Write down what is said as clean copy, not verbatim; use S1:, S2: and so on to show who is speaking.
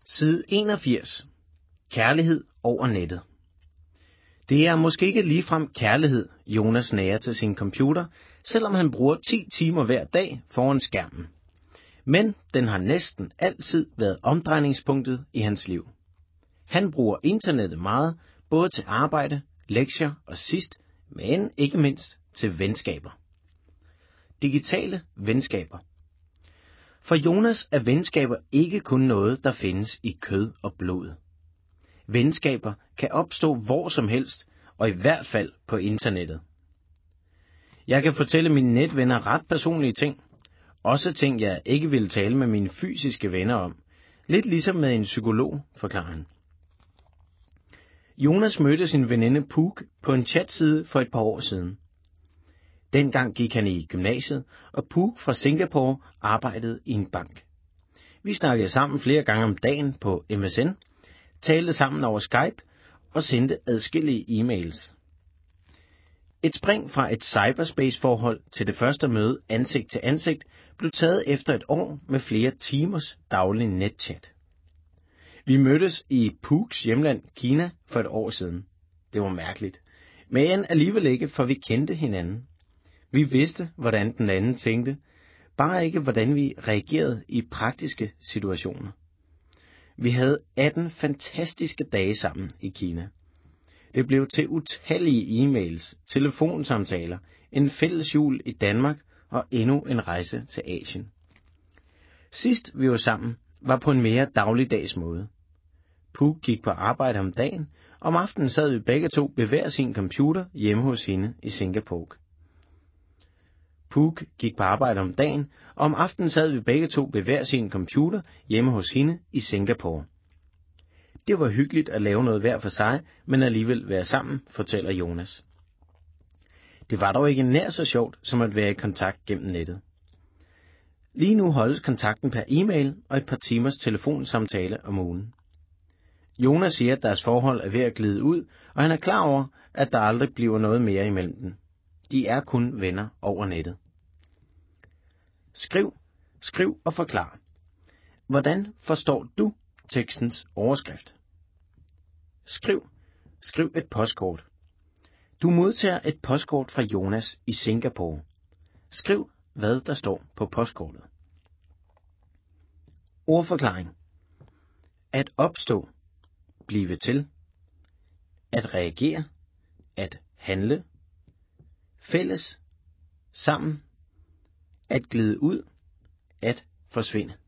S1: Side 81. Kærlighed over nettet. Det er måske ikke ligefrem kærlighed, Jonas nærer til sin computer, selvom han bruger 10 timer hver dag foran skærmen. Men den har næsten altid været omdrejningspunktet i hans liv. Han bruger internettet meget, både til arbejde, lektier og sidst, men ikke mindst til venskaber. Digitale venskaber. For Jonas er venskaber ikke kun noget, der findes i kød og blod. Venskaber kan opstå hvor som helst, og i hvert fald på internettet. Jeg kan fortælle mine netvenner ret personlige ting. Også ting, jeg ikke vil tale med mine fysiske venner om. Lidt ligesom med en psykolog, forklarer han. Jonas mødte sin veninde Puk på en chatside for et par år siden. Dengang gik han i gymnasiet, og Puk fra Singapore arbejdede i en bank. Vi snakkede sammen flere gange om dagen på MSN, talte sammen over Skype og sendte adskillige e-mails. Et spring fra et cyberspace-forhold til det første møde ansigt til ansigt blev taget efter et år med flere timers daglig netchat. Vi mødtes i Puks hjemland Kina for et år siden. Det var mærkeligt, men alligevel ikke, for vi kendte hinanden. Vi vidste, hvordan den anden tænkte, bare ikke hvordan vi reagerede i praktiske situationer. Vi havde 18 fantastiske dage sammen i Kina. Det blev til utallige e-mails, telefonsamtaler, en fælles jul i Danmark og endnu en rejse til Asien. Sidst vi var sammen, var på en mere dagligdags måde. Puk gik på arbejde om dagen, om aftenen sad vi begge to ved hver sin computer hjemme hos hende i Singapore. Puk gik på arbejde om dagen, og om aftenen sad vi begge to ved hver sin computer hjemme hos hende i Singapore. Det var hyggeligt at lave noget hver for sig, men alligevel være sammen, fortæller Jonas. Det var dog ikke nær så sjovt, som at være i kontakt gennem nettet. Lige nu holdes kontakten per e-mail og et par timers telefonsamtale om ugen. Jonas siger, at deres forhold er ved at glide ud, og han er klar over, at der aldrig bliver noget mere imellem dem. De er kun venner over nettet. Skriv og forklar. Hvordan forstår du tekstens overskrift? Skriv et postkort. Du modtager et postkort fra Jonas i Singapore. Skriv, hvad der står på postkortet. Ordforklaring. At opstå. Blive til. At reagere. At handle. Fælles. Sammen. At glide ud. At forsvinde.